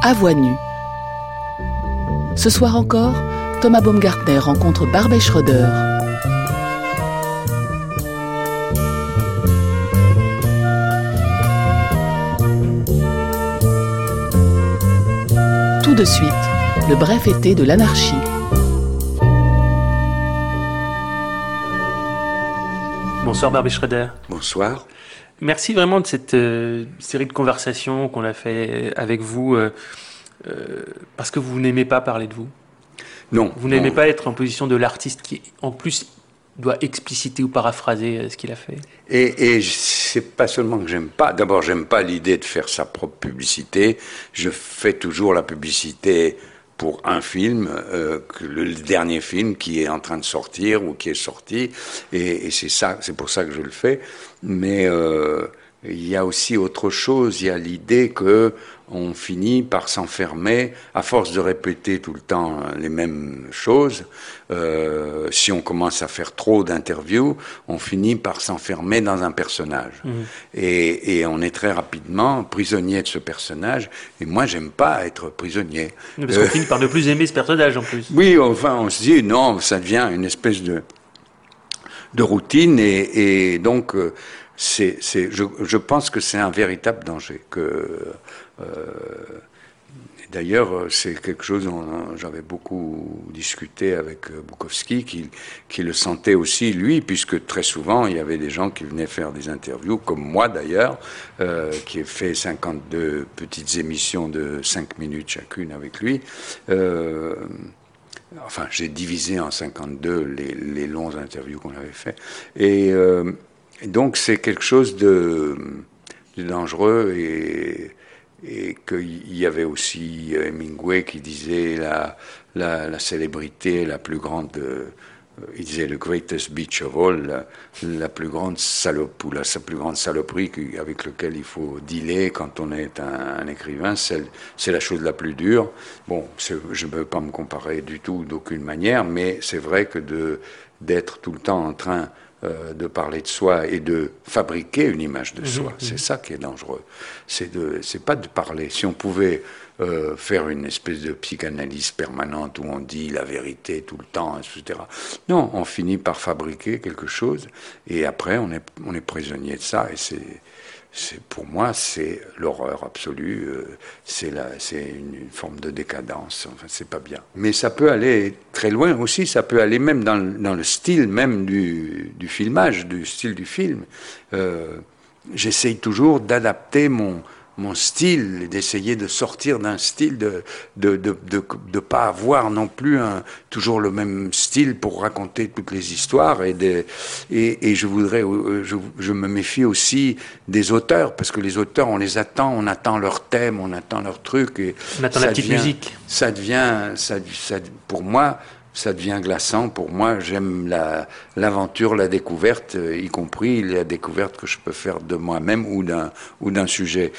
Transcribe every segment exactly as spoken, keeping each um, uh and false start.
À voix nue. Ce soir encore, Thomas Baumgartner rencontre Barbet Schroeder. Tout de suite, le bref été de l'anarchie. Bonsoir Barbet Schroeder. Bonsoir. Merci vraiment de cette euh, série de conversations qu'on a fait avec vous, euh, euh, parce que vous n'aimez pas parler de vous. Non. Vous n'aimez non. pas être en position de l'artiste qui, en plus, doit expliciter ou paraphraser ce qu'il a fait. Et, et c'est pas seulement que j'aime pas. D'abord, j'aime pas l'idée de faire sa propre publicité. Je fais toujours la publicité pour un film, euh, le dernier film qui est en train de sortir ou qui est sorti. Et, et c'est ça, c'est pour ça que je le fais. Mais euh, il y a aussi autre chose. Il y a l'idée que on finit par s'enfermer, à force de répéter tout le temps les mêmes choses. Euh, si on commence à faire trop d'interviews, on finit par s'enfermer dans un personnage. Mmh. Et, et on est très rapidement prisonnier de ce personnage. Et moi, j'aime pas être prisonnier. Parce qu'on euh, finit par ne plus aimer ce personnage, en plus. Oui, enfin, on se dit, non, ça devient une espèce de, de routine. Et, et donc, euh, c'est, c'est, je, je pense que c'est un véritable danger. Que... Euh, d'ailleurs, c'est quelque chose dont j'avais beaucoup discuté avec Bukowski, qui, qui le sentait aussi, lui, puisque très souvent, il y avait des gens qui venaient faire des interviews, comme moi d'ailleurs, euh, qui ai fait cinquante-deux petites émissions de cinq minutes chacune avec lui. Euh, enfin, j'ai divisé en cinquante-deux les, les longs interviews qu'on avait fait. Et, euh, et donc, c'est quelque chose de, de dangereux et... Et qu'il y avait aussi Hemingway qui disait la, la, la célébrité la plus grande, euh, il disait le greatest bitch of all, la, la plus grande salope ou la, la plus grande saloperie avec laquelle il faut dealer quand on est un, un écrivain, c'est, c'est la chose la plus dure. Bon, je ne veux pas me comparer du tout d'aucune manière, mais c'est vrai que de, d'être tout le temps en train Euh, de parler de soi et de fabriquer une image de soi. Mmh, c'est mmh. ça qui est dangereux. C'est, de, c'est pas de parler. Si on pouvait euh, faire une espèce de psychanalyse permanente où on dit la vérité tout le temps, et cetera. Non, on finit par fabriquer quelque chose et après on est, on est prisonnier de ça et c'est... C'est, pour moi, c'est l'horreur absolue, euh, c'est, la, c'est une, une forme de décadence, enfin, c'est pas bien. Mais ça peut aller très loin aussi, ça peut aller même dans, dans le style même du, du filmage, du style du film. Euh, j'essaye toujours d'adapter mon, mon style, et d'essayer de sortir d'un style, de de, de, de, de pas avoir non plus un, toujours le même style pour raconter toutes les histoires. Et, de, et, et je voudrais, je, je me méfie aussi des auteurs, parce que les auteurs, on les attend, on attend leur thème, on attend leur truc. Et on attend la petite devient, musique. Ça devient, ça, ça, pour moi, ça devient glaçant. Pour moi, j'aime la, l'aventure, la découverte, y compris la découverte que je peux faire de moi-même ou d'un, ou d'un sujet.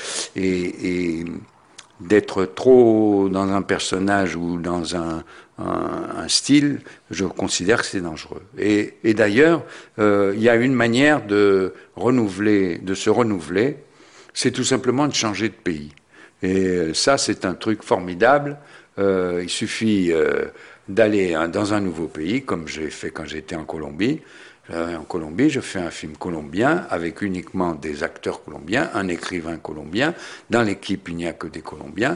Et, et d'être trop dans un personnage ou dans un, un, un style, je considère que c'est dangereux. Et, et d'ailleurs, euh, il y a une manière de renouveler, de se renouveler, c'est tout simplement de changer de pays. Et ça, c'est un truc formidable. Euh, il suffit... Euh, d'aller dans un nouveau pays, comme j'ai fait quand j'étais en Colombie. Euh, en Colombie, je fais un film colombien avec uniquement des acteurs colombiens, un écrivain colombien. Dans l'équipe, il n'y a que des Colombiens.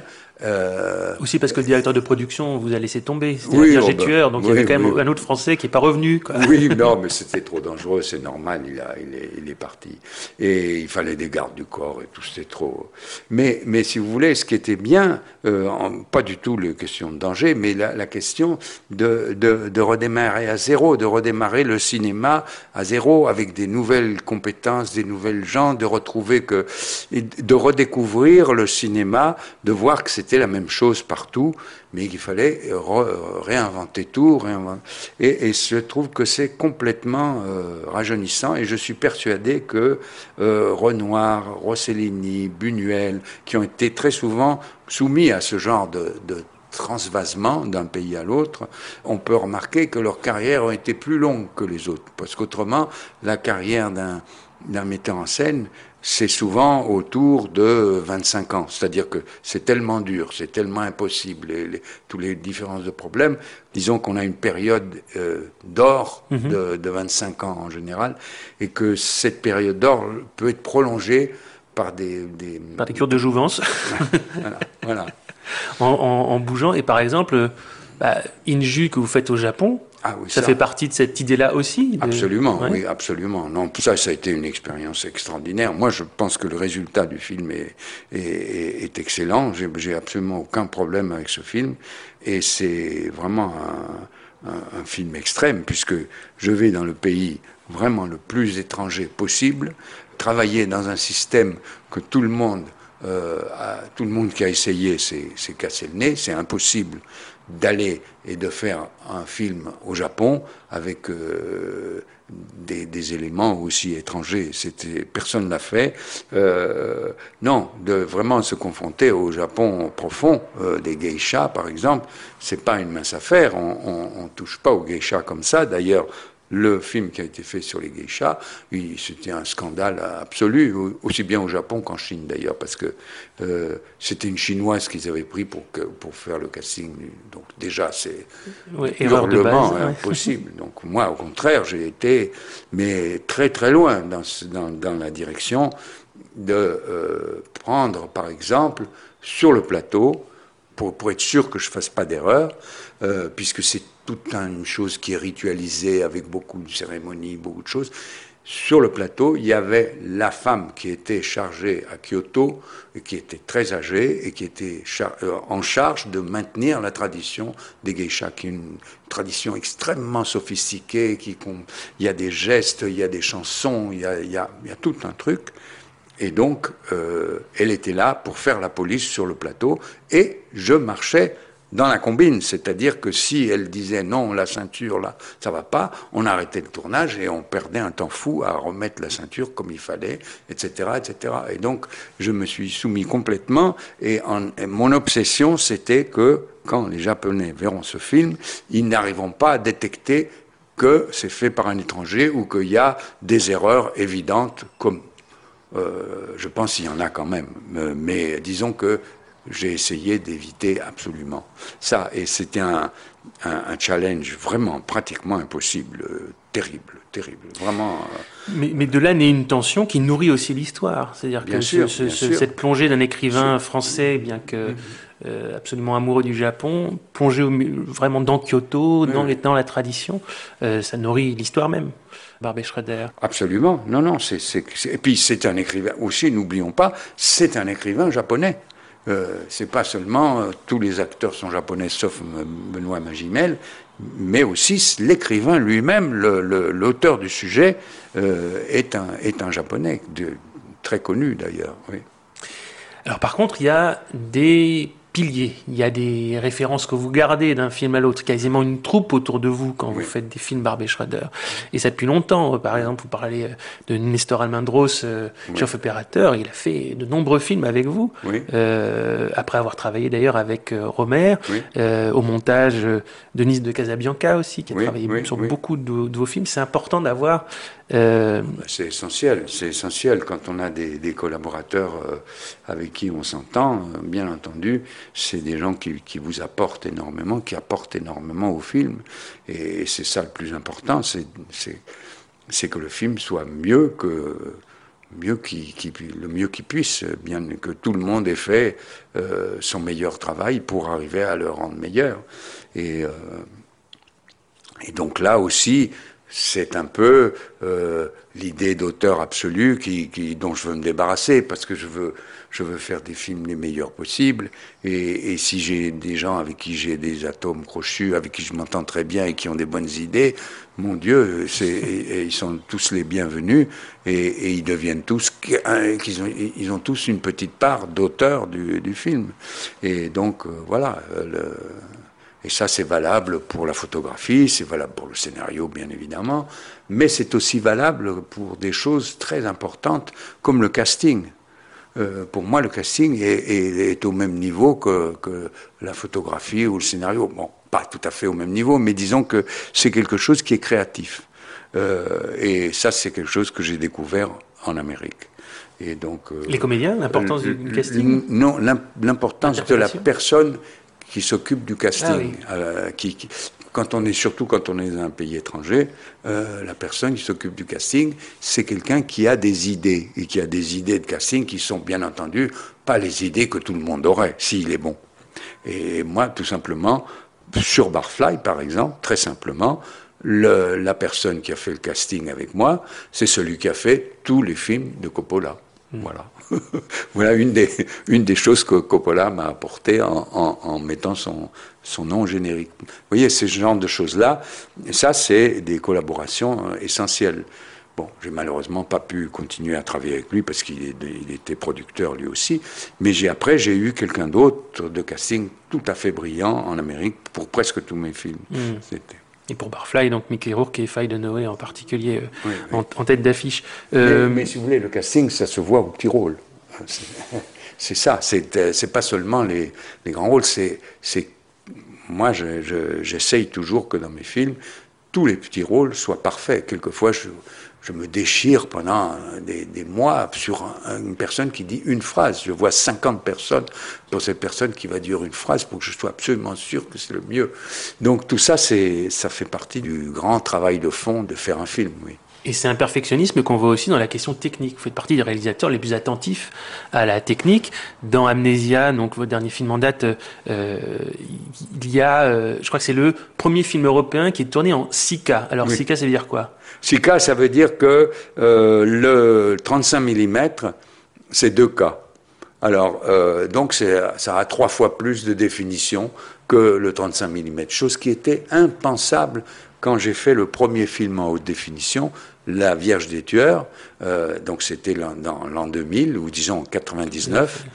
Euh, Aussi parce que le directeur de production vous a laissé tomber, c'était oui, Hergé oh, Tueur, donc oui, il y avait quand même oui, un autre Français qui n'est pas revenu. Quoi. Oui, non, mais c'était trop dangereux, c'est normal, il, a, il, est, il est parti. Et il fallait des gardes du corps et tout, c'était trop... Mais, mais si vous voulez, ce qui était bien, euh, en, pas du tout la question de danger, mais la, la question de, de, de redémarrer à zéro, de redémarrer le cinéma à zéro, avec des nouvelles compétences, des nouvelles gens, de retrouver que... de redécouvrir le cinéma, de voir que c'était la même chose partout, mais qu'il fallait re- réinventer tout. Réinventer. Et, et je trouve que c'est complètement euh, rajeunissant, et je suis persuadé que euh, Renoir, Rossellini, Buñuel, qui ont été très souvent soumis à ce genre de, de transvasement d'un pays à l'autre, on peut remarquer que leurs carrières ont été plus longues que les autres, parce qu'autrement, la carrière d'un, d'un metteur en scène c'est souvent autour de vingt-cinq ans. C'est-à-dire que c'est tellement dur, c'est tellement impossible, les, les, tous les différences de problèmes. Disons qu'on a une période euh, d'or mm-hmm. de, de vingt-cinq ans en général, et que cette période d'or peut être prolongée par des... des par des cures de jouvence. voilà, voilà. En, en, en bougeant, et par exemple, bah, Inju que vous faites au Japon, ah oui, ça, ça fait partie de cette idée-là aussi de... Absolument, ouais. oui, absolument. Non, ça, ça a été une expérience extraordinaire. Moi, je pense que le résultat du film est, est, est excellent. J'ai, j'ai absolument aucun problème avec ce film. Et c'est vraiment un, un, un film extrême, puisque je vais dans le pays vraiment le plus étranger possible, travailler dans un système que tout le monde, euh, a, tout le monde qui a essayé s'est, s'est cassé le nez. C'est impossible d'aller et de faire un film au Japon avec euh, des, des éléments aussi étrangers. C'était, personne ne l'a fait. Euh, non, de vraiment se confronter au Japon profond, euh, des geishas par exemple, c'est pas une mince affaire. On, on, on touche pas aux geishas comme ça. D'ailleurs, le film qui a été fait sur les geishas, oui, c'était un scandale absolu, aussi bien au Japon qu'en Chine d'ailleurs, parce que euh, c'était une chinoise qu'ils avaient pris pour, que, pour faire le casting. Donc déjà, c'est oui, hurlement base, impossible. Ouais. Donc moi, au contraire, j'ai été mais très très loin dans, dans, dans la direction de euh, prendre, par exemple, sur le plateau, pour, pour être sûr que je ne fasse pas d'erreur, euh, puisque c'est toute une chose qui est ritualisée avec beaucoup de cérémonies, beaucoup de choses. Sur le plateau, il y avait la femme qui était chargée à Kyoto, et qui était très âgée, et qui était char- euh, en charge de maintenir la tradition des geishas, qui est une tradition extrêmement sophistiquée, qui, il y a des gestes, il y a des chansons, il y a, il y a, il y a tout un truc. Et donc, euh, elle était là pour faire la police sur le plateau, et je marchais dans la combine, c'est-à-dire que si elle disait non, la ceinture là, ça va pas, on arrêtait le tournage et on perdait un temps fou à remettre la ceinture comme il fallait, et cetera, et cetera. Et donc, je me suis soumis complètement, et, en, et mon obsession, c'était que quand les Japonais verront ce film, ils n'arriveront pas à détecter que c'est fait par un étranger ou qu'il y a des erreurs évidentes, comme euh, je pense qu'il y en a quand même, mais disons que j'ai essayé d'éviter absolument ça. Et c'était un, un, un challenge vraiment pratiquement impossible, euh, terrible, terrible, vraiment. Euh... Mais, mais de là naît une tension qui nourrit aussi l'histoire. C'est-à-dire bien que sûr, ce, ce, sûr. cette plongée d'un écrivain français, bien que mmh. euh, absolument amoureux du Japon, plongé au, vraiment dans Kyoto, mmh. dans, les, dans la tradition, euh, ça nourrit l'histoire même. Barbet Schroeder. Absolument. Non, non. C'est, c'est, c'est... Et puis c'est un écrivain aussi. N'oublions pas, c'est un écrivain japonais. Euh, c'est pas seulement euh, tous les acteurs sont japonais sauf Benoît Magimel, mais aussi l'écrivain lui-même, le, le, l'auteur du sujet euh, est un est un japonais de, très connu d'ailleurs. Oui. Alors par contre, il y a des piliers, il y a des références que vous gardez d'un film à l'autre, quasiment une troupe autour de vous quand oui. vous faites des films Barbet Schroeder. Et ça depuis longtemps. Par exemple, vous parlez de Nestor Almendros, euh, oui. chef opérateur, il a fait de nombreux films avec vous, oui. euh, après avoir travaillé d'ailleurs avec euh, Romer, oui. euh, au montage, euh, Denise de Casabianca aussi, qui a oui, travaillé oui, sur oui. beaucoup de, de vos films. C'est important d'avoir... Euh... C'est essentiel, c'est essentiel quand on a des, des collaborateurs euh, avec qui on s'entend, euh, bien entendu, c'est des gens qui, qui vous apportent énormément, qui apportent énormément au film, et, et c'est ça le plus important, c'est, c'est, c'est que le film soit mieux que mieux qu'il, qu'il, le mieux qu'il puisse, bien que tout le monde ait fait euh, son meilleur travail pour arriver à le rendre meilleur. Et, euh, et donc là aussi, c'est un peu euh, l'idée d'auteur absolu qui, qui, dont je veux me débarrasser, parce que je veux, je veux faire des films les meilleurs possibles. Et, et si j'ai des gens avec qui j'ai des atomes crochus, avec qui je m'entends très bien et qui ont des bonnes idées, mon Dieu, c'est, et, et ils sont tous les bienvenus, et, et ils deviennent tous, qu'ils ont, ils ont tous une petite part d'auteur du, du film. Et donc, euh, voilà. Le, Et ça, c'est valable pour la photographie, c'est valable pour le scénario, bien évidemment, mais c'est aussi valable pour des choses très importantes, comme le casting. Euh, pour moi, le casting est, est, est au même niveau que, que la photographie ou le scénario. Bon, pas tout à fait au même niveau, mais disons que c'est quelque chose qui est créatif. Euh, et ça, c'est quelque chose que j'ai découvert en Amérique. Et donc, euh, les comédiens, l'importance du casting? Non, l'importance de la personne qui s'occupe du casting. Ah, oui. euh, qui, qui, quand on est, surtout quand on est dans un pays étranger, euh, la personne qui s'occupe du casting, c'est quelqu'un qui a des idées, et qui a des idées de casting qui sont bien entendu pas les idées que tout le monde aurait, s'il est bon. Et moi, tout simplement, sur Barfly, par exemple, très simplement, le, la personne qui a fait le casting avec moi, c'est celui qui a fait tous les films de Coppola. Mmh. Voilà. Voilà une des, une des choses que Coppola m'a apporté en, en, en mettant son, son nom générique. Vous voyez, ce genre de choses-là, ça, c'est des collaborations essentielles. Bon, j'ai malheureusement pas pu continuer à travailler avec lui parce qu'il est, il était producteur lui aussi. Mais j'ai, après, j'ai eu quelqu'un d'autre de casting tout à fait brillant en Amérique pour presque tous mes films. Mmh. C'était... Et pour Barfly, donc Mickey Rourke et Faye Dunaway en particulier euh, oui, oui. En, en tête d'affiche. Euh... Mais, mais si vous voulez, le casting, ça se voit au petit rôle. C'est, c'est ça. C'est, c'est pas seulement les, les grands rôles. C'est, c'est moi, je, je, j'essaye toujours que dans mes films, tous les petits rôles soient parfaits. Quelquefois, je, je me déchire pendant des, des mois sur un, une personne qui dit une phrase. Je vois cinquante personnes pour cette personne qui va dire une phrase pour que je sois absolument sûr que c'est le mieux. Donc tout ça, c'est, ça fait partie du grand travail de fond de faire un film, oui. Et c'est un perfectionnisme qu'on voit aussi dans la question technique. Vous faites partie des réalisateurs les plus attentifs à la technique. Dans Amnesia, donc votre dernier film en date, euh, il y a, euh, je crois que c'est le premier film européen qui est tourné en six K. Alors oui. six K, ça veut dire quoi? six K, ça veut dire que euh, le trente-cinq millimètres, c'est deux K. Alors, euh, donc, c'est, ça a trois fois plus de définition que le trente-cinq millimètres, chose qui était impensable quand j'ai fait le premier film en haute définition, La Vierge des Tueurs, euh, donc c'était l'an, dans l'an deux mille, ou disons quatre-vingt-dix-neuf,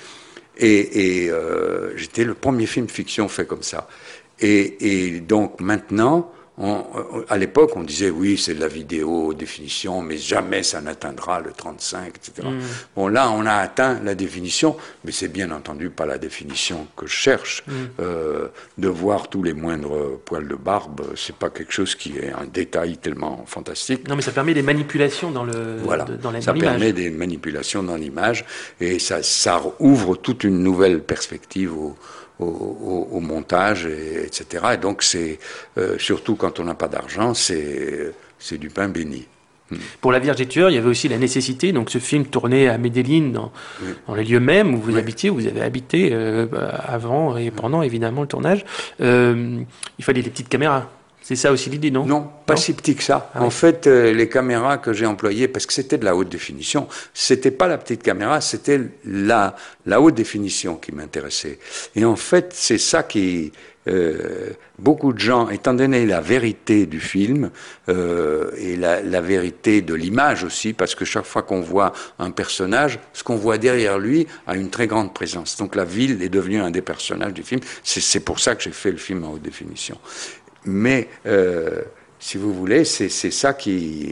et, et euh, j'étais le premier film fiction fait comme ça. Et, et donc maintenant, on, à l'époque, on disait oui, c'est de la vidéo haute définition, mais jamais ça n'atteindra le trente-cinq, et cetera. Mmh. Bon, là, on a atteint la définition, mais c'est bien entendu pas la définition que je cherche. Mmh. Euh, de voir tous les moindres poils de barbe, c'est pas quelque chose qui est un détail tellement fantastique. Non, mais ça permet des manipulations dans le voilà, de, dans la, ça dans permet des manipulations dans l'image, et ça, ça ouvre toute une nouvelle perspective au Au, au, au montage, et, etc. Et donc, c'est, euh, surtout quand on n'a pas d'argent, c'est, c'est du pain béni. Hmm. Pour La Vierge des Tueurs, il y avait aussi la nécessité, donc ce film tourné à Medellín, dans, oui. dans les lieux mêmes où vous oui. habitiez, où vous avez habité euh, avant et pendant, évidemment, le tournage. Euh, il fallait des petites caméras. C'est ça aussi l'idée, non? Non, pas non si petit que ça. Ah, en oui. fait, euh, les caméras que j'ai employées, parce que c'était de la haute définition, c'était pas la petite caméra, c'était la, la haute définition qui m'intéressait. Et en fait, c'est ça qui... Euh, beaucoup de gens, étant donné la vérité du film euh, et la, la vérité de l'image aussi, parce que chaque fois qu'on voit un personnage, ce qu'on voit derrière lui a une très grande présence. Donc la ville est devenue un des personnages du film. C'est, c'est pour ça que j'ai fait le film en haute définition. Mais, euh, si vous voulez, c'est, c'est ça qui,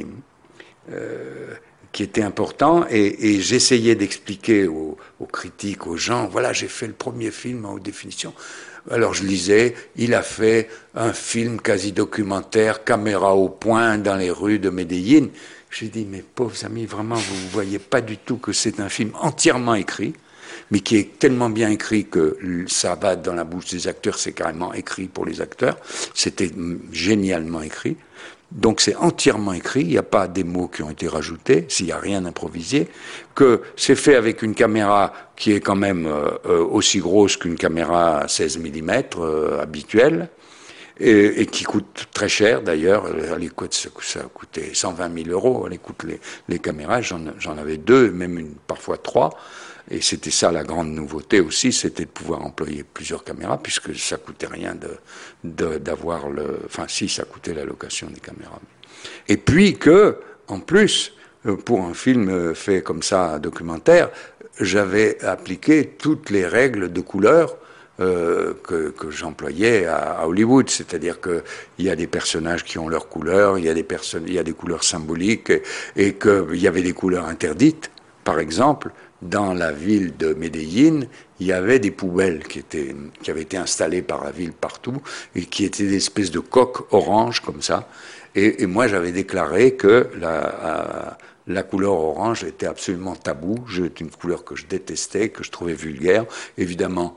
euh, qui était important. Et, et j'essayais d'expliquer aux, aux critiques, aux gens, voilà, j'ai fait le premier film en haute définition. Alors je lisais, il a fait un film quasi documentaire, caméra au point, dans les rues de Medellín. J'ai dit, mes pauvres amis, vraiment, vous ne voyez pas du tout que c'est un film entièrement écrit, mais qui est tellement bien écrit que ça va dans la bouche des acteurs, c'est carrément écrit pour les acteurs. C'était génialement écrit. Donc c'est entièrement écrit, il n'y a pas des mots qui ont été rajoutés, s'il n'y a rien improvisé, que c'est fait avec une caméra qui est quand même euh, aussi grosse qu'une caméra à seize millimètres euh, habituelle, et, et qui coûte très cher d'ailleurs. Elle écoute, ça, ça a coûté cent vingt mille euros, elle écoute les, les caméras, j'en, j'en avais deux, même une, parfois trois. Et c'était ça la grande nouveauté aussi, c'était de pouvoir employer plusieurs caméras, puisque ça coûtait rien de, de, d'avoir le... Enfin, si, ça coûtait la location des caméras. Et puis que, en plus, pour un film fait comme ça, documentaire, j'avais appliqué toutes les règles de couleur euh, que, que j'employais à, à Hollywood. C'est-à-dire qu'il y a des personnages qui ont leurs couleurs, il y a des, personnes, il y a des couleurs symboliques, et, et qu'il y avait des couleurs interdites, par exemple. Dans la ville de Medellín, il y avait des poubelles qui, étaient, qui avaient été installées par la ville partout et qui étaient des espèces de coques oranges comme ça. Et, et moi, j'avais déclaré que la, la couleur orange était absolument tabou. C'est une couleur que je détestais, que je trouvais vulgaire. Évidemment,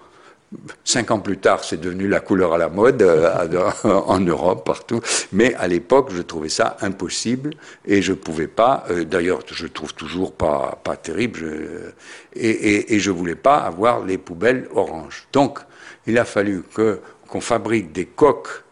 cinq ans plus tard, c'est devenu la couleur à la mode euh, en Europe, partout. Mais à l'époque, je trouvais ça impossible et je pouvais pas. Euh, d'ailleurs, je trouve toujours pas pas terrible. Je, et, et, et je voulais pas avoir les poubelles oranges. Donc, il a fallu que qu'on fabrique des coques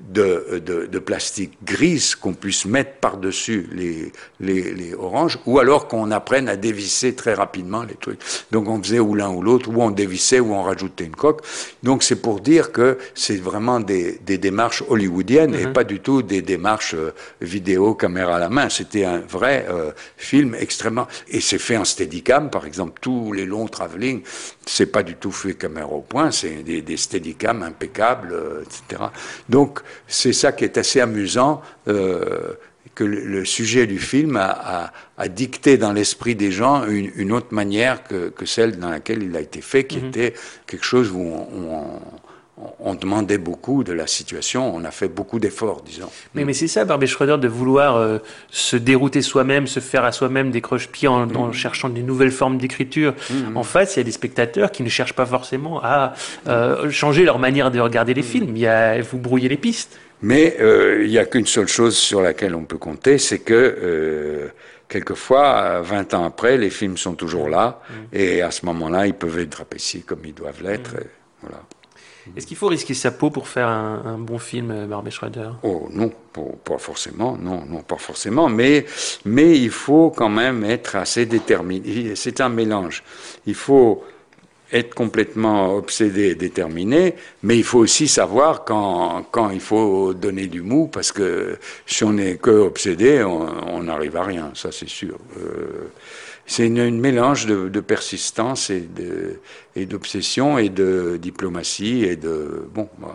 de, de, de plastique grise qu'on puisse mettre par-dessus les, les, les oranges, ou alors qu'on apprenne à dévisser très rapidement les trucs. Donc on faisait ou l'un ou l'autre, ou on dévissait, ou on rajoutait une coque. Donc c'est pour dire que c'est vraiment des, des démarches hollywoodiennes mm-hmm. et pas du tout des démarches euh, vidéo, caméra à la main. C'était un vrai euh, film extrêmement... Et c'est fait en steadicam, par exemple, tous les longs travelling, c'est pas du tout fait caméra au point, c'est des, des steadicam impeccables, euh, et cetera. Donc c'est ça qui est assez amusant, euh, que le, le sujet du film a, a, a dicté dans l'esprit des gens une, une autre manière que, que celle dans laquelle il a été fait, qui mm-hmm. était quelque chose où on, on, on demandait beaucoup de la situation, on a fait beaucoup d'efforts, disons. Mais, mais c'est ça, Barbet Schroeder, de vouloir euh, se dérouter soi-même, se faire à soi-même des croche-pieds en, mmh. en cherchant des nouvelles formes d'écriture. Mmh. En face, il y a des spectateurs qui ne cherchent pas forcément à euh, changer leur manière de regarder les mmh. films. Il y a, vous brouillez les pistes. Mais euh, il n'y a qu'une seule chose sur laquelle on peut compter, c'est que euh, quelquefois, vingt ans après, les films sont toujours là, mmh. et à ce moment-là, ils peuvent être appréciés comme ils doivent l'être. Mmh. Et voilà. Est-ce qu'il faut risquer sa peau pour faire un, un bon film, Barbet Schroeder ? Oh non, pas, pas forcément, non, non, pas forcément, mais, mais il faut quand même être assez déterminé. C'est un mélange. Il faut être complètement obsédé, déterminé, mais il faut aussi savoir quand, quand il faut donner du mou, parce que si on n'est que obsédé, on n'arrive à rien, ça c'est sûr. Euh, C'est une, une mélange de, de persistance et, de, et d'obsession et de diplomatie et de... Bon, bah...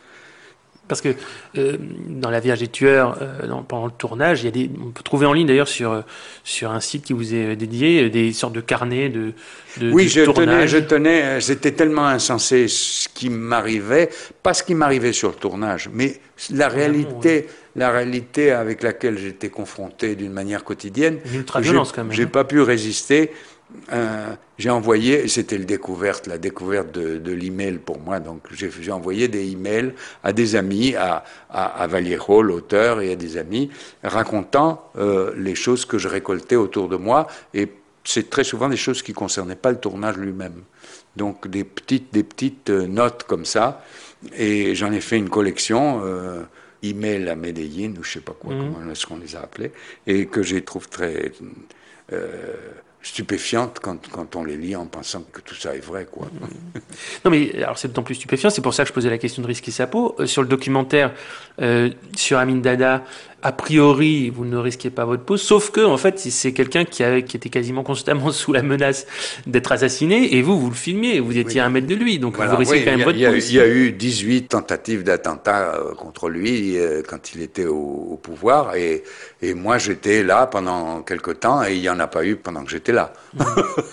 Parce que euh, dans La Vierge des tueurs, euh, dans, pendant le tournage, il y a des, on peut trouver en ligne d'ailleurs sur, sur un site qui vous est dédié des sortes de carnets de, de, oui, de je tournage. Oui, je tenais, j'étais tellement insensé ce qui m'arrivait, pas ce qui m'arrivait sur le tournage, mais la réalité... Oui. La réalité avec laquelle j'étais confronté d'une manière quotidienne, une ultra-violence quand même. J'ai pas pu résister. Euh, j'ai envoyé, c'était le découverte, la découverte de, de l'email pour moi. Donc j'ai, j'ai envoyé des emails à des amis, à, à, à Vallejo, l'auteur, et à des amis, racontant euh, les choses que je récoltais autour de moi. Et c'est très souvent des choses qui concernaient pas le tournage lui-même. Donc des petites, des petites notes comme ça. Et j'en ai fait une collection. Euh, email à Medellín, ou je sais pas quoi, mmh. comment est-ce qu'on les a appelés, et que je trouve très euh, stupéfiantes quand, quand on les lit en pensant que tout ça est vrai, quoi. Mmh. Non, mais alors c'est d'autant plus stupéfiant, c'est pour ça que je posais la question de risquer sa peau. Euh, sur le documentaire euh, sur Amin Dada, a priori, vous ne risquez pas votre peau, sauf que, en fait, c'est quelqu'un qui, a, qui était quasiment constamment sous la menace d'être assassiné, et vous, vous le filmiez, vous étiez oui. à un mètre de lui, donc voilà, vous risquez oui, quand même a, votre peau. Il y a eu dix-huit tentatives d'attentat euh, contre lui euh, quand il était au, au pouvoir, et, et moi, j'étais là pendant quelque temps, et il n'y en a pas eu pendant que j'étais là. Mmh.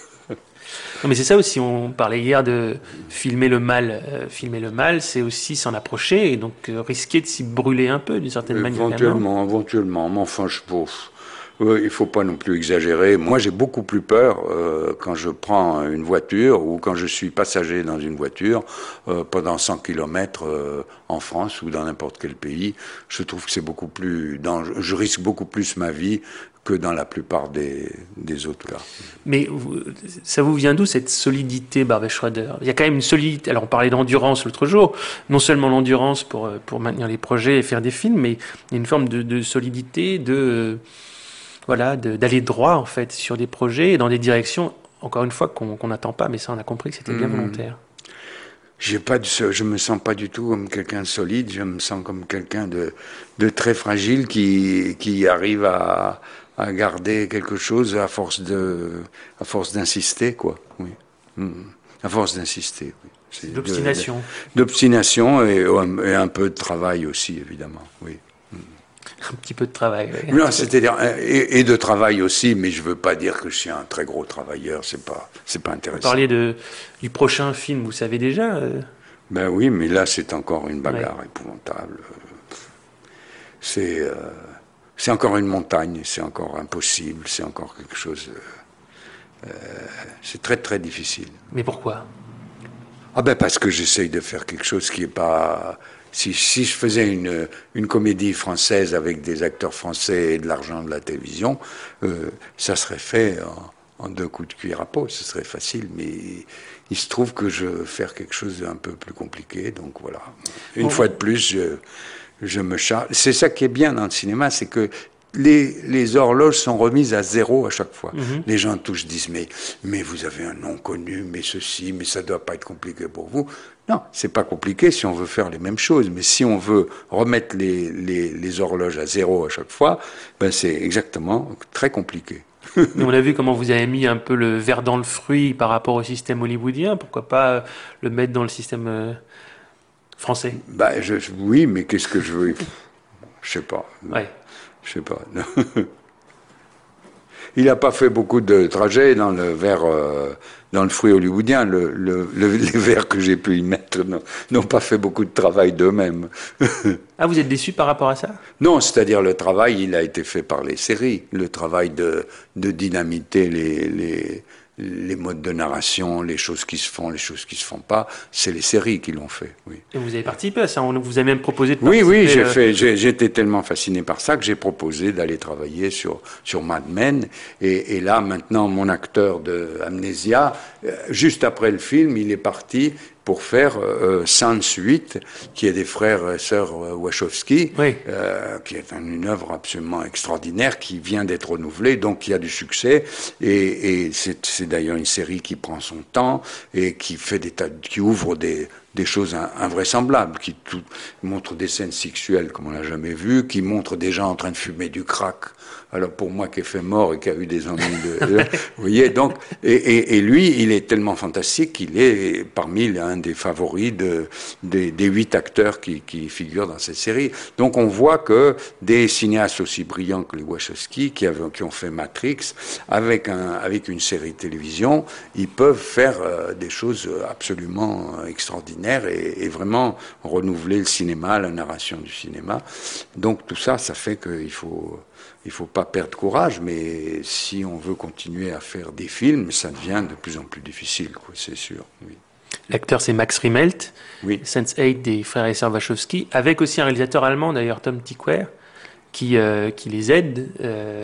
Non, mais c'est ça aussi, on parlait hier de filmer le mal. Euh, filmer le mal, c'est aussi s'en approcher et donc euh, risquer de s'y brûler un peu d'une certaine manière. Éventuellement, éventuellement, mais enfin, je pense... Euh, il ne faut pas non plus exagérer. Moi, j'ai beaucoup plus peur euh, quand je prends une voiture ou quand je suis passager dans une voiture euh, pendant cent kilomètres euh, en France ou dans n'importe quel pays. Je trouve que c'est beaucoup plus dangereux. Je risque beaucoup plus ma vie que dans la plupart des, des autres cas. Mais vous, ça vous vient d'où cette solidité, Barbet Schroeder ? Il y a quand même une solidité. Alors on parlait d'endurance l'autre jour, non seulement l'endurance pour, pour maintenir les projets et faire des films, mais il y a une forme de, de solidité, de... Voilà, de, d'aller droit en fait sur des projets et dans des directions, encore une fois, qu'on n'attend pas, mais ça on a compris que c'était bien mmh. volontaire. J'ai pas de, je me sens pas du tout comme quelqu'un de solide, je me sens comme quelqu'un de, de très fragile qui, qui arrive à, à garder quelque chose à force, de, à force d'insister, quoi. Oui. Mmh. À force d'insister, oui. C'est d'obstination. De, de, d'obstination et, et un peu de travail aussi, évidemment, oui. Un petit peu de travail. Oui. Non, c'est-à-dire et, et de travail aussi, mais je veux pas dire que je suis un très gros travailleur. C'est pas, c'est pas intéressant. Vous parliez de du prochain film, vous savez déjà. Euh... Ben oui, mais là c'est encore une bagarre ouais. épouvantable. C'est, euh, c'est encore une montagne, c'est encore impossible, c'est encore quelque chose... Euh, c'est très très difficile. Mais pourquoi ? Ah ben parce que j'essaye de faire quelque chose qui est pas... Si, si je faisais une, une comédie française avec des acteurs français et de l'argent de la télévision, euh, ça serait fait en, en deux coups de cuillère à peau, ce serait facile, mais il se trouve que je veux faire quelque chose d'un peu plus compliqué, donc voilà. Une oh. fois de plus, je, je me charge. C'est ça qui est bien dans le cinéma, c'est que Les, les horloges sont remises à zéro à chaque fois. Mm-hmm. Les gens tous disent mais, mais vous avez un nom connu, mais ceci, mais ça ne doit pas être compliqué pour vous. Non, c'est pas compliqué si on veut faire les mêmes choses, mais si on veut remettre les, les, les horloges à zéro à chaque fois, ben c'est exactement très compliqué. Mais on a vu comment vous avez mis un peu le verre dans le fruit par rapport au système hollywoodien. Pourquoi pas le mettre dans le système euh, français ? Ben, je, oui, mais qu'est-ce que je veux ? Je sais pas. Ouais. Je sais pas. Il n'a pas fait beaucoup de trajets dans le verre, euh, dans le fruit hollywoodien. Le, le, le, les verres que j'ai pu y mettre n'ont pas fait beaucoup de travail d'eux-mêmes. Ah, vous êtes déçu par rapport à ça ? Non, c'est-à-dire le travail, il a été fait par les séries. Le travail de, de dynamiter les, les, les modes de narration, les choses qui se font, les choses qui se font pas, c'est les séries qui l'ont fait, oui. Et vous avez participé à ça, on vous a même proposé de participer. Oui, oui, j'ai euh... fait, j'ai, j'étais tellement fasciné par ça que j'ai proposé d'aller travailler sur, sur Mad Men. Et, et là, maintenant, mon acteur de Amnésia, euh, juste après le film, il est parti pour faire euh, Sans huit, qui est des frères et sœurs Wachowski, oui. euh, qui est une œuvre absolument extraordinaire, qui vient d'être renouvelée, donc qui a du succès. Et, et c'est, c'est d'ailleurs une série qui prend son temps et qui fait des tas, qui ouvre des, des choses invraisemblables, qui tout, montre des scènes sexuelles comme on l'a jamais vu, qui montre des gens en train de fumer du crack. Alors pour moi qui ai fait mort et qui a eu des ennuis de... vous voyez, donc... Et, et, et lui, il est tellement fantastique qu'il est parmi un des favoris de, des, des huit acteurs qui, qui figurent dans cette série. Donc on voit que des cinéastes aussi brillants que les Wachowski, qui, avaient, qui ont fait Matrix, avec, un, avec une série de télévision, ils peuvent faire euh, des choses absolument extraordinaires et, et vraiment renouveler le cinéma, la narration du cinéma. Donc tout ça, ça fait qu'il faut... Il ne faut pas perdre courage, mais si on veut continuer à faire des films, ça devient de plus en plus difficile, quoi, c'est sûr. Oui. L'acteur, c'est Max Riemelt, oui. sense eight des frères et sœurs Wachowski, avec aussi un réalisateur allemand, d'ailleurs, Tom Tykwer, qui, euh, qui les aide, euh,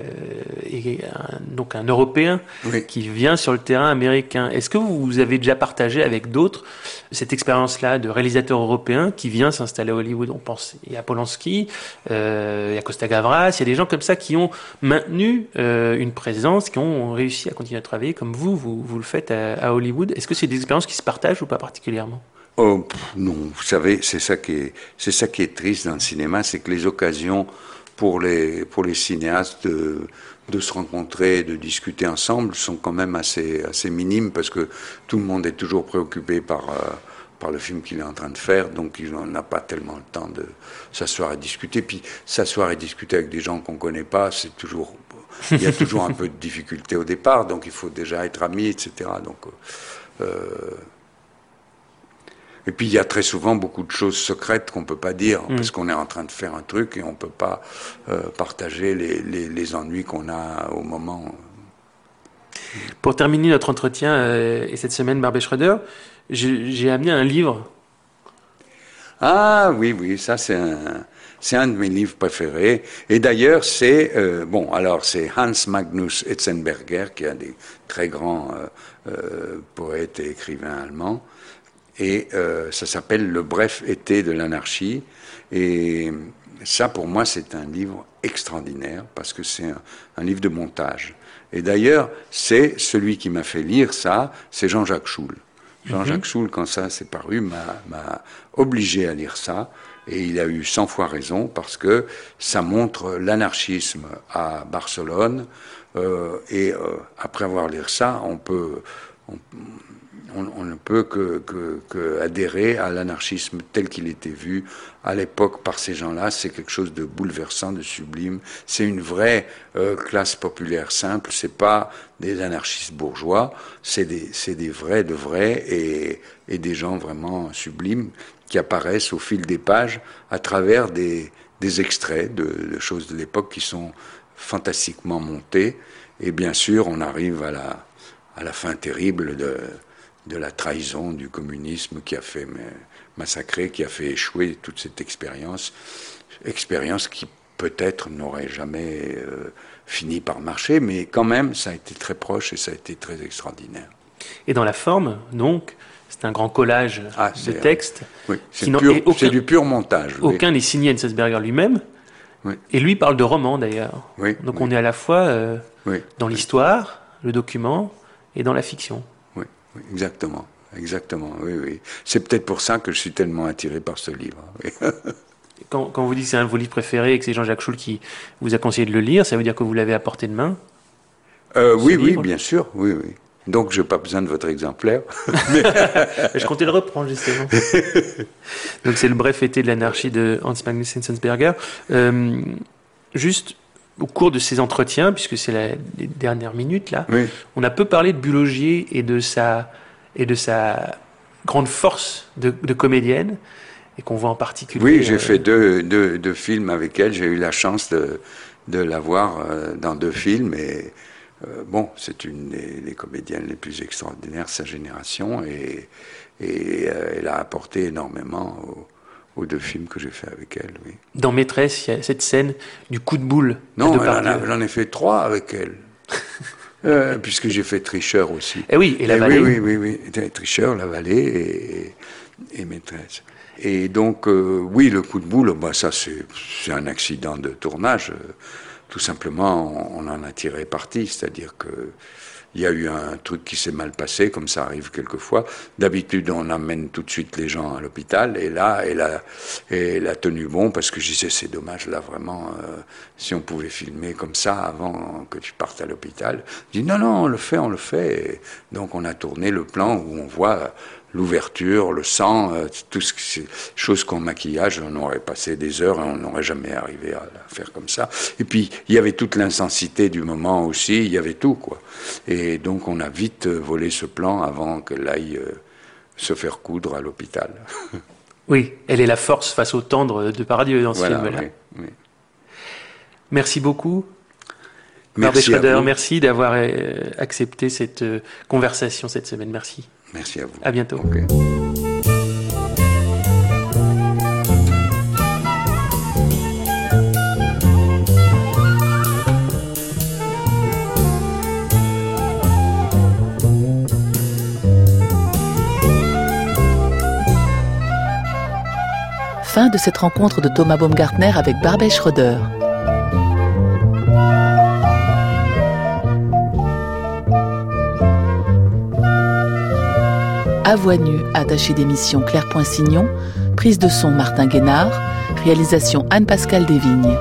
et un, donc un Européen oui. qui vient sur le terrain américain. Est-ce que vous avez déjà partagé avec d'autres cette expérience-là de réalisateur européen qui vient s'installer à Hollywood ? On pense, il y a Polanski, euh, il y a Costa Gavras, il y a des gens comme ça qui ont maintenu euh, une présence, qui ont réussi à continuer à travailler comme vous, vous, vous le faites à, à Hollywood. Est-ce que c'est des expériences qui se partagent ou pas particulièrement ? Oh, pff, non, vous savez, c'est ça qui est, c'est ça qui est triste dans le cinéma, c'est que les occasions pour les, pour les cinéastes de, de se rencontrer, de discuter ensemble, sont quand même assez, assez minimes, parce que tout le monde est toujours préoccupé par, euh, par le film qu'il est en train de faire, donc il n'a pas tellement le temps de s'asseoir et discuter. Puis s'asseoir et discuter avec des gens qu'on ne connaît pas, c'est toujours, il y a toujours un peu de difficulté au départ, donc il faut déjà être amis, et cetera. Donc, euh, Et puis il y a très souvent beaucoup de choses secrètes qu'on ne peut pas dire, mmh. parce qu'on est en train de faire un truc et on ne peut pas euh, partager les, les, les ennuis qu'on a au moment. Pour terminer notre entretien, euh, et cette semaine, Barbet Schroeder, j'ai, j'ai amené un livre. Ah oui, oui, ça c'est un, c'est un de mes livres préférés. Et d'ailleurs, c'est, euh, bon, alors c'est Hans Magnus Hetzenberger, qui est un des très grands euh, euh, poètes et écrivains allemands. Et euh, ça s'appelle Le bref été de l'anarchie. Et ça, pour moi, c'est un livre extraordinaire, parce que c'est un, un livre de montage. Et d'ailleurs, c'est celui qui m'a fait lire ça, c'est Jean-Jacques Schul. Jean-Jacques mm-hmm. Schul, quand ça s'est paru, m'a, m'a obligé à lire ça. Et il a eu cent fois raison, parce que ça montre l'anarchisme à Barcelone. Euh, et euh, après avoir lu ça, on peut... On, on, on ne peut que, que, que adhérer à l'anarchisme tel qu'il était vu à l'époque par ces gens-là. C'est quelque chose de bouleversant, de sublime. C'est une vraie euh, classe populaire simple. C'est pas des anarchistes bourgeois. C'est des, c'est des vrais de vrais et, et des gens vraiment sublimes qui apparaissent au fil des pages à travers des, des extraits de, de choses de l'époque qui sont fantastiquement montés. Et bien sûr, on arrive à la, à la fin terrible de, de la trahison du communisme qui a fait massacrer, qui a fait échouer toute cette expérience, expérience qui peut-être n'aurait jamais euh, fini par marcher, mais quand même, ça a été très proche et ça a été très extraordinaire. Et dans la forme, donc, c'est un grand collage ah, de textes. Oui, c'est, pur, aucun, c'est du pur montage. Aucun oui. n'est signé Enzensberger lui-même. Oui. Et lui parle de roman d'ailleurs. Oui, Donc oui. on est à la fois euh, oui. dans l'histoire, le document, et dans la fiction. Oui, oui exactement. Exactement, oui, oui. C'est peut-être pour ça que je suis tellement attiré par ce livre. Oui. Quand, quand vous dites que c'est un de vos livres préférés et que c'est Jean-Jacques Schul qui vous a conseillé de le lire, ça veut dire que vous l'avez à portée de main euh, Oui, oui, bien sûr, oui, oui. Donc, je n'ai pas besoin de votre exemplaire. Mais... je comptais le reprendre, justement. Donc, c'est le bref été de l'anarchie de Hans Magnus Enzensberger. Euh, juste, au cours de ces entretiens, puisque c'est la, les dernières minutes, là, oui. on a peu parlé de Bulogier et de sa, et de sa grande force de, de comédienne, et qu'on voit en particulier... Oui, j'ai euh... fait deux, deux, deux films avec elle. J'ai eu la chance de, de la voir euh, dans deux films, et... Euh, bon, c'est une des, des comédiennes les plus extraordinaires de sa génération et, et euh, elle a apporté énormément aux, aux deux films que j'ai fait avec elle. Oui. Dans Maîtresse, il y a cette scène du coup de boule. Non, j'en ai fait trois avec elle. euh, puisque j'ai fait Tricheur aussi. Et oui, et La Vallée. Oui, oui, oui, oui. Tricheur, La Vallée et, et, et Maîtresse. Et donc, euh, oui, le coup de boule, bah, ça c'est, c'est un accident de tournage. Tout simplement, on en a tiré parti, c'est-à-dire que il y a eu un truc qui s'est mal passé, comme ça arrive quelquefois. D'habitude, on amène tout de suite les gens à l'hôpital, et là, elle a, elle a tenu bon, parce que je disais, c'est dommage, là, vraiment, euh, si on pouvait filmer comme ça avant que tu partes à l'hôpital. Je dis, non, non, on le fait, on le fait. Et donc, on a tourné le plan où on voit l'ouverture, le sang, euh, tout ce qui, choses qu'en maquillage, on aurait passé des heures et on n'aurait jamais arrivé à la faire comme ça. Et puis, il y avait toute l'intensité du moment aussi, il y avait tout, quoi. Et donc, on a vite volé ce plan avant qu'elle aille euh, se faire coudre à l'hôpital. Oui, elle est la force face au tendre de Pardieu dans ce voilà, film-là. Oui, oui. Merci beaucoup. Merci Schrader, merci d'avoir euh, accepté cette euh, conversation cette semaine. Merci. Merci à vous. À bientôt. Okay. Fin de cette rencontre de Thomas Baumgartner avec Barbet Schroeder. À voix nue, attachée d'émission Claire Poinsignon, prise de son Martin Guénard, réalisation Anne-Pascale Desvignes.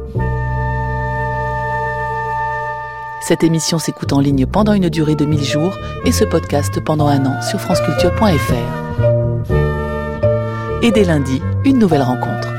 Cette émission s'écoute en ligne pendant une durée de mille jours et se podcast pendant un an sur franceculture point f r. Et dès lundi, une nouvelle rencontre.